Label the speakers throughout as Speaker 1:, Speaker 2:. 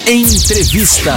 Speaker 1: Entrevista.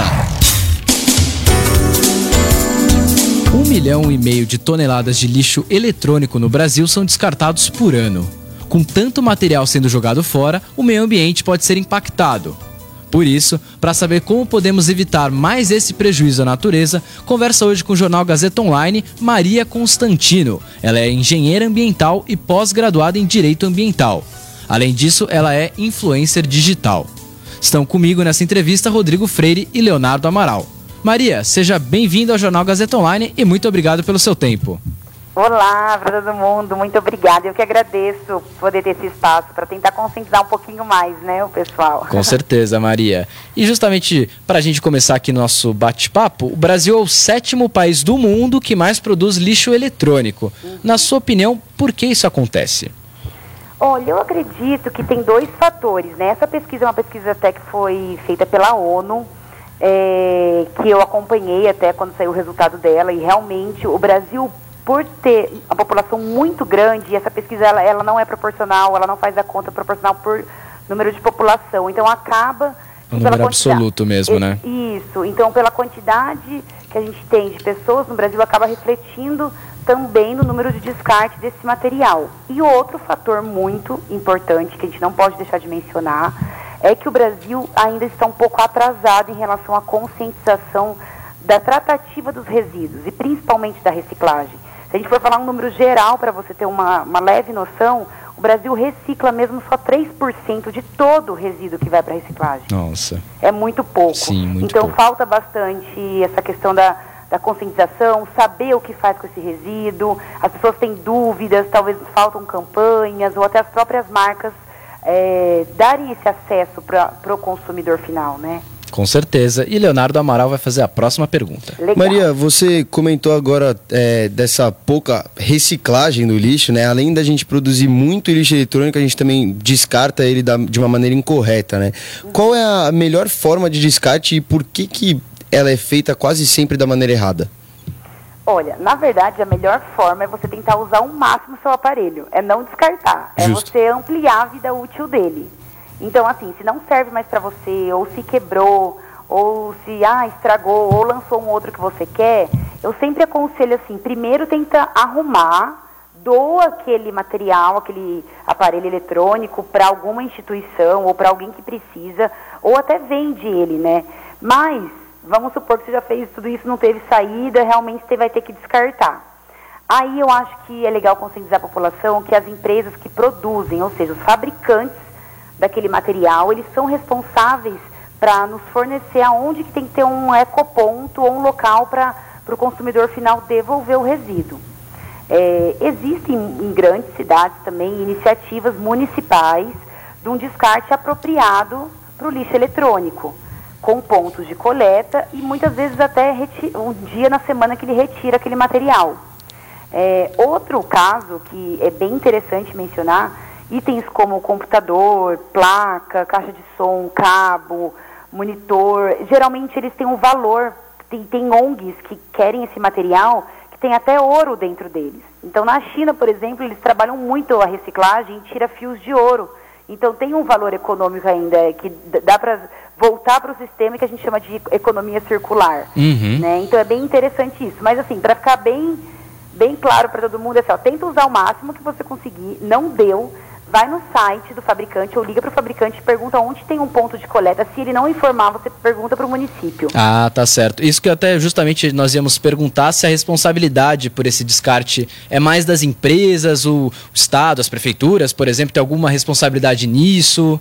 Speaker 1: 1,5 milhão de toneladas de lixo eletrônico no Brasil são descartados por ano. Com tanto material sendo jogado fora, o meio ambiente pode ser impactado. Por isso, para saber como podemos evitar mais esse prejuízo à natureza, conversa hoje com o Jornal Gazeta Online Maria Constantino. Ela é engenheira ambiental e pós-graduada em Direito Ambiental. Além disso, ela é influencer digital. Estão comigo nessa entrevista Rodrigo Freire e Leonardo Amaral. Maria, seja bem-vinda ao Jornal Gazeta Online e muito obrigado pelo seu tempo.
Speaker 2: Olá para todo mundo, muito obrigada. Eu que agradeço poder ter esse espaço para tentar conscientizar um pouquinho mais, né, o pessoal.
Speaker 1: Com certeza, Maria. E justamente para a gente começar aqui nosso bate-papo, o Brasil é o 7º país do mundo que mais produz lixo eletrônico. Na sua opinião, por que isso acontece?
Speaker 2: Olha, eu acredito que tem 2 fatores, né? Essa pesquisa é uma pesquisa até que foi feita pela ONU, que eu acompanhei até quando saiu o resultado dela, e realmente o Brasil, por ter a população muito grande, e essa pesquisa ela não é proporcional, ela não faz a conta proporcional por número de população, então acaba...
Speaker 1: Um número absoluto mesmo, né?
Speaker 2: Isso, então pela quantidade que a gente tem de pessoas no Brasil, acaba refletindo também no número de descarte desse material. E outro fator muito importante, que a gente não pode deixar de mencionar, é que o Brasil ainda está um pouco atrasado em relação à conscientização da tratativa dos resíduos, e principalmente da reciclagem. Se a gente for falar um número geral, para você ter uma leve noção, o Brasil recicla mesmo só 3% de todo o resíduo que vai para a reciclagem.
Speaker 1: Nossa.
Speaker 2: É muito pouco.
Speaker 1: Sim, muito
Speaker 2: então
Speaker 1: pouco.
Speaker 2: Falta bastante essa questão da conscientização, saber o que faz com esse resíduo. As pessoas têm dúvidas, talvez faltam campanhas, ou até as próprias marcas darem esse acesso para o consumidor final, né?
Speaker 1: Com certeza. E Leonardo Amaral vai fazer a próxima pergunta.
Speaker 2: Legal.
Speaker 3: Maria, você comentou agora dessa pouca reciclagem do lixo, né? Além da gente produzir muito lixo eletrônico, a gente também descarta ele de uma maneira incorreta, né? Qual é a melhor forma de descarte e por que ela é feita quase sempre da maneira errada?
Speaker 2: Olha, na verdade, a melhor forma é você tentar usar ao máximo o seu aparelho. É não descartar.
Speaker 3: Justo.
Speaker 2: É você ampliar a vida útil dele. Então, assim, se não serve mais para você, ou se quebrou, ou se estragou, ou lançou um outro que você quer, eu sempre aconselho assim, primeiro tenta arrumar, doa aquele material, aquele aparelho eletrônico para alguma instituição, ou para alguém que precisa, ou até vende ele, né? Mas, vamos supor que você já fez tudo isso, não teve saída, realmente você vai ter que descartar. Aí eu acho que é legal conscientizar a população que as empresas que produzem, ou seja, os fabricantes daquele material, eles são responsáveis para nos fornecer aonde que tem que ter um ecoponto ou um local para o consumidor final devolver o resíduo. Existem em grandes cidades também iniciativas municipais de um descarte apropriado para o lixo eletrônico, com pontos de coleta e muitas vezes até um dia na semana que ele retira aquele material. Outro caso que é bem interessante mencionar, itens como computador, placa, caixa de som, cabo, monitor, geralmente eles têm um valor, tem ONGs que querem esse material, que tem até ouro dentro deles. Então na China, por exemplo, eles trabalham muito a reciclagem e tira fios de ouro. Então tem um valor econômico ainda, que dá para voltar para o sistema que a gente chama de economia circular. Né? Então é bem interessante isso. Mas assim, para ficar bem claro para todo mundo, é só, tenta usar o máximo que você conseguir, não deu, vai no site do fabricante ou liga para o fabricante e pergunta onde tem um ponto de coleta. Se ele não informar, você pergunta para o município.
Speaker 1: Ah, tá certo. Isso que até justamente nós íamos perguntar, se a responsabilidade por esse descarte é mais das empresas, o Estado, as prefeituras, por exemplo, tem alguma responsabilidade nisso?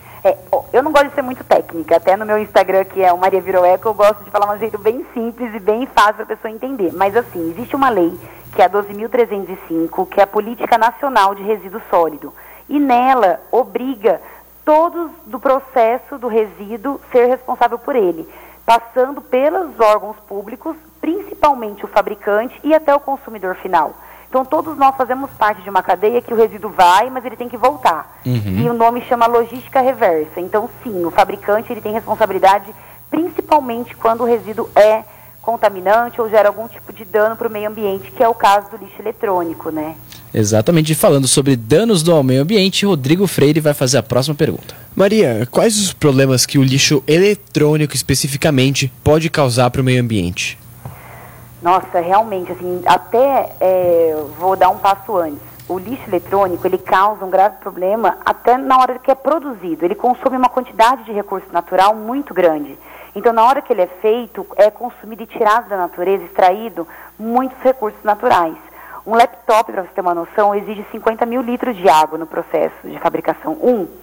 Speaker 2: Eu não gosto de ser muito técnica, até no meu Instagram, que é o Maria Virou Eco, eu gosto de falar de um jeito bem simples e bem fácil para a pessoa entender. Mas assim, existe uma lei, que é a 12.305, que é a Política Nacional de Resíduo Sólido. E nela obriga todos do processo do resíduo ser responsável por ele, passando pelos órgãos públicos, principalmente o fabricante e até o consumidor final. Então todos nós fazemos parte de uma cadeia que o resíduo vai, mas ele tem que voltar. E o nome chama logística reversa. Então sim, o fabricante ele tem responsabilidade principalmente quando o resíduo é contaminante ou gera algum tipo de dano para o meio ambiente, que é o caso do lixo eletrônico, né?
Speaker 1: Exatamente. E falando sobre danos ao meio ambiente, Rodrigo Freire vai fazer a próxima pergunta.
Speaker 4: Maria, quais os problemas que o lixo eletrônico especificamente pode causar para o meio ambiente?
Speaker 2: Nossa, realmente, assim, vou dar um passo antes. O lixo eletrônico, ele causa um grave problema até na hora que é produzido. Ele consome uma quantidade de recurso natural muito grande. Então, na hora que ele é feito, é consumido e tirado da natureza, extraído muitos recursos naturais. Um laptop, para você ter uma noção, exige 50 mil litros de água no processo de fabricação.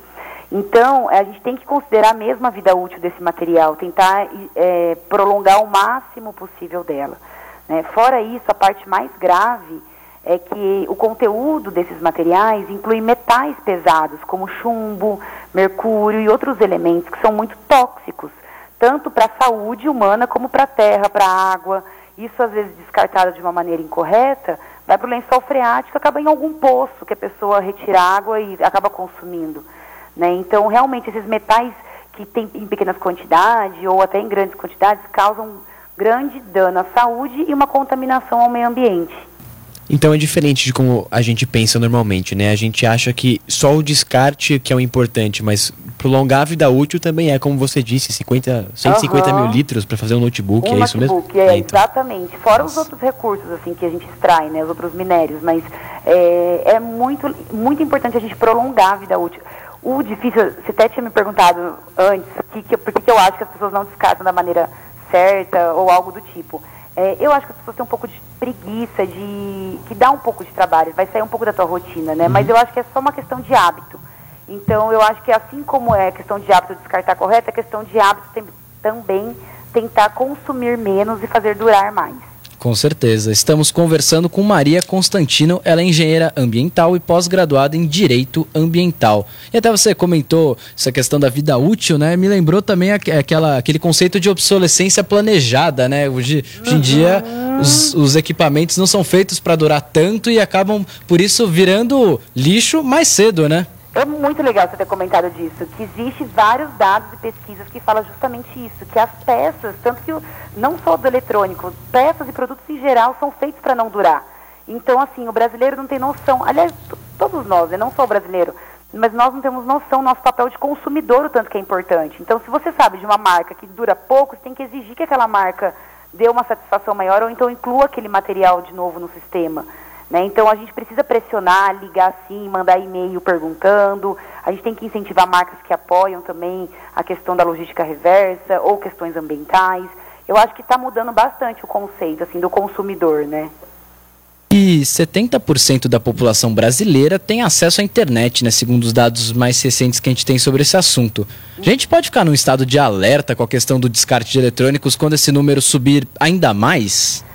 Speaker 2: Então, a gente tem que considerar mesmo a vida útil desse material, tentar prolongar o máximo possível dela. Né? Fora isso, a parte mais grave é que o conteúdo desses materiais inclui metais pesados, como chumbo, mercúrio e outros elementos que são muito tóxicos, tanto para a saúde humana como para a terra, para a água. Isso, às vezes, descartado de uma maneira incorreta, vai para o lençol freático, acaba em algum poço que a pessoa retira água e acaba consumindo. Né? Então, realmente, esses metais que tem em pequenas quantidades ou até em grandes quantidades causam grande dano à saúde e uma contaminação ao meio ambiente.
Speaker 4: Então é diferente de como a gente pensa normalmente, né? A gente acha que só o descarte que é o importante, mas prolongar a vida útil também é, como você disse, 150 mil litros para fazer um notebook, é isso mesmo?
Speaker 2: Então. Exatamente. Fora os outros recursos assim que a gente extrai, né? Os outros minérios, mas é muito, muito importante a gente prolongar a vida útil. O difícil, você até tinha me perguntado antes, por que eu acho que as pessoas não descartam da maneira certa ou algo do tipo. Eu acho que as pessoas têm um pouco de preguiça, que dá um pouco de trabalho, vai sair um pouco da tua rotina, né? Mas eu acho que é só uma questão de hábito. Então, eu acho que assim como é questão de hábito descartar correto, é questão de hábito também tentar consumir menos e fazer durar mais.
Speaker 1: Com certeza. Estamos conversando com Maria Constantino, ela é engenheira ambiental e pós-graduada em Direito Ambiental. E até você comentou essa questão da vida útil, né? Me lembrou também aquele conceito de obsolescência planejada, né? Hoje em dia, os equipamentos não são feitos para durar tanto e acabam, por isso, virando lixo mais cedo, né?
Speaker 2: É muito legal você ter comentado disso, que existe vários dados e pesquisas que falam justamente isso, que as peças, tanto que não só do eletrônico, peças e produtos em geral são feitos para não durar. Então, assim, o brasileiro não tem noção, aliás, todos nós, né, não só o brasileiro, mas nós não temos noção do nosso papel de consumidor, o tanto que é importante. Então, se você sabe de uma marca que dura pouco, você tem que exigir que aquela marca dê uma satisfação maior ou então inclua aquele material de novo no sistema. Né? Então, a gente precisa pressionar, ligar sim, mandar e-mail perguntando. A gente tem que incentivar marcas que apoiam também a questão da logística reversa ou questões ambientais. Eu acho que está mudando bastante o conceito assim, do consumidor, né?
Speaker 1: E 70% da população brasileira tem acesso à internet, né? Segundo os dados mais recentes que a gente tem sobre esse assunto. A gente pode ficar num estado de alerta com a questão do descarte de eletrônicos quando esse número subir ainda mais?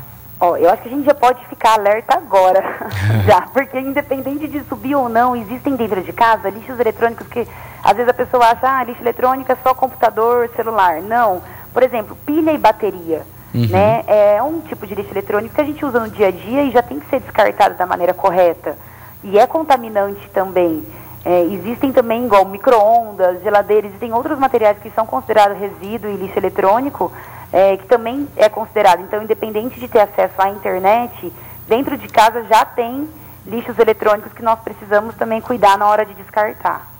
Speaker 2: Eu acho que a gente já pode ficar alerta agora, já, porque independente de subir ou não, existem dentro de casa lixos eletrônicos que, às vezes a pessoa acha, lixo eletrônico é só computador, celular. Não, por exemplo, pilha e bateria, né, é um tipo de lixo eletrônico que a gente usa no dia a dia e já tem que ser descartado da maneira correta, e é contaminante também. Existem também, igual micro-ondas, geladeiras, existem outros materiais que são considerados resíduo e lixo eletrônico, que também é considerado. Então, independente de ter acesso à internet, dentro de casa já tem lixos eletrônicos que nós precisamos também cuidar na hora de descartar.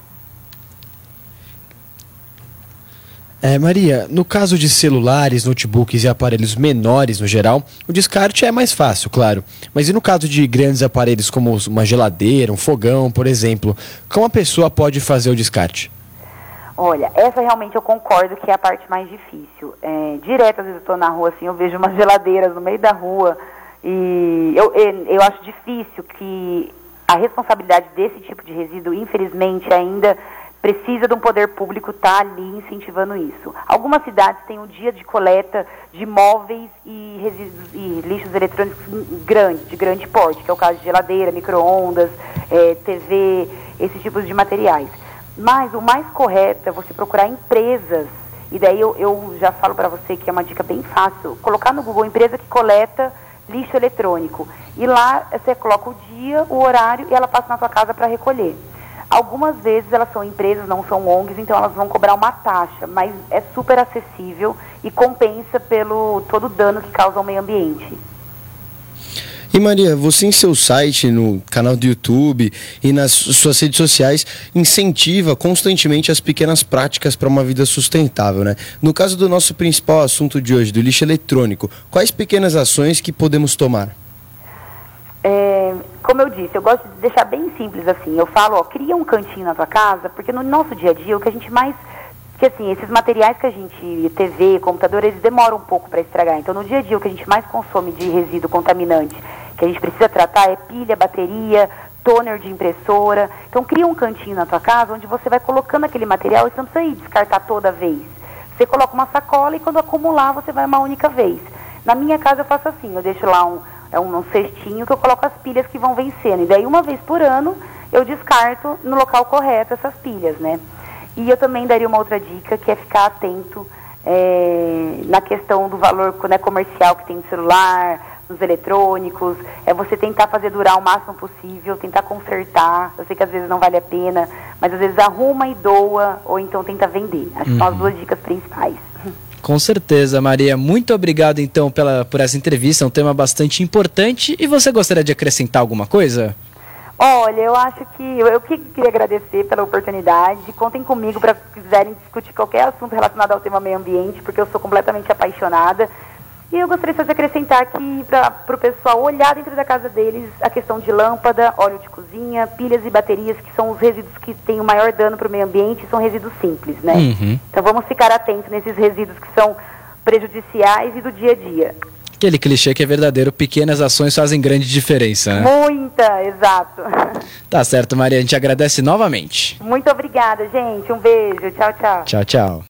Speaker 4: Maria, no caso de celulares, notebooks e aparelhos menores no geral, o descarte é mais fácil, claro. Mas e no caso de grandes aparelhos como uma geladeira, um fogão, por exemplo, como a pessoa pode fazer o descarte?
Speaker 2: Olha, essa realmente eu concordo que é a parte mais difícil. Direto, às vezes eu estou na rua, assim, eu vejo umas geladeiras no meio da rua e eu acho difícil que a responsabilidade desse tipo de resíduo, infelizmente, ainda precisa de um poder público estar ali incentivando isso. Algumas cidades têm um dia de coleta de móveis e resíduos e lixos eletrônicos de grande porte, que é o caso de geladeira, micro-ondas, TV, esses tipos de materiais. Mas o mais correto é você procurar empresas, e daí eu já falo para você que é uma dica bem fácil, colocar no Google empresa que coleta lixo eletrônico. E lá você coloca o dia, o horário e ela passa na sua casa para recolher. Algumas vezes elas são empresas, não são ONGs, então elas vão cobrar uma taxa, mas é super acessível e compensa pelo todo o dano que causa ao meio ambiente.
Speaker 3: E Maria, você em seu site, no canal do YouTube e nas suas redes sociais incentiva constantemente as pequenas práticas para uma vida sustentável, né? No caso do nosso principal assunto de hoje, do lixo eletrônico, quais pequenas ações que podemos tomar?
Speaker 2: Como eu disse, eu gosto de deixar bem simples assim. Eu falo, ó, cria um cantinho na tua casa, porque no nosso dia a dia o que a gente mais... Porque assim, esses materiais que a gente, TV, computador, eles demoram um pouco para estragar. Então no dia a dia o que a gente mais consome de resíduo contaminante, que a gente precisa tratar, é pilha, bateria, toner de impressora. Então cria um cantinho na tua casa onde você vai colocando aquele material e você não precisa ir descartar toda vez. Você coloca uma sacola e quando acumular você vai uma única vez. Na minha casa eu faço assim, eu deixo lá um cestinho que eu coloco as pilhas que vão vencendo. E daí uma vez por ano eu descarto no local correto essas pilhas, né? E eu também daria uma outra dica, que é ficar atento na questão do valor, né, comercial que tem no celular, nos eletrônicos. É você tentar fazer durar o máximo possível, tentar consertar. Eu sei que às vezes não vale a pena, mas às vezes arruma e doa, ou então tenta vender. Acho que são as duas dicas principais.
Speaker 1: Com certeza, Maria. Muito obrigado, então, por essa entrevista. É um tema bastante importante. E você gostaria de acrescentar alguma coisa?
Speaker 2: Olha, eu acho que eu queria agradecer pela oportunidade. Contem comigo para quiserem discutir qualquer assunto relacionado ao tema meio ambiente, porque eu sou completamente apaixonada. E eu gostaria de acrescentar aqui para o pessoal olhar dentro da casa deles a questão de lâmpada, óleo de cozinha, pilhas e baterias, que são os resíduos que têm o maior dano para o meio ambiente, são resíduos simples, né?
Speaker 1: Uhum.
Speaker 2: Então vamos ficar atentos nesses resíduos que são prejudiciais e do dia a dia.
Speaker 1: Aquele clichê que é verdadeiro, pequenas ações fazem grande diferença, né?
Speaker 2: Muita, exato.
Speaker 1: Tá certo, Maria, a gente agradece novamente.
Speaker 2: Muito obrigada, gente. Um beijo. Tchau, tchau.
Speaker 1: Tchau, tchau.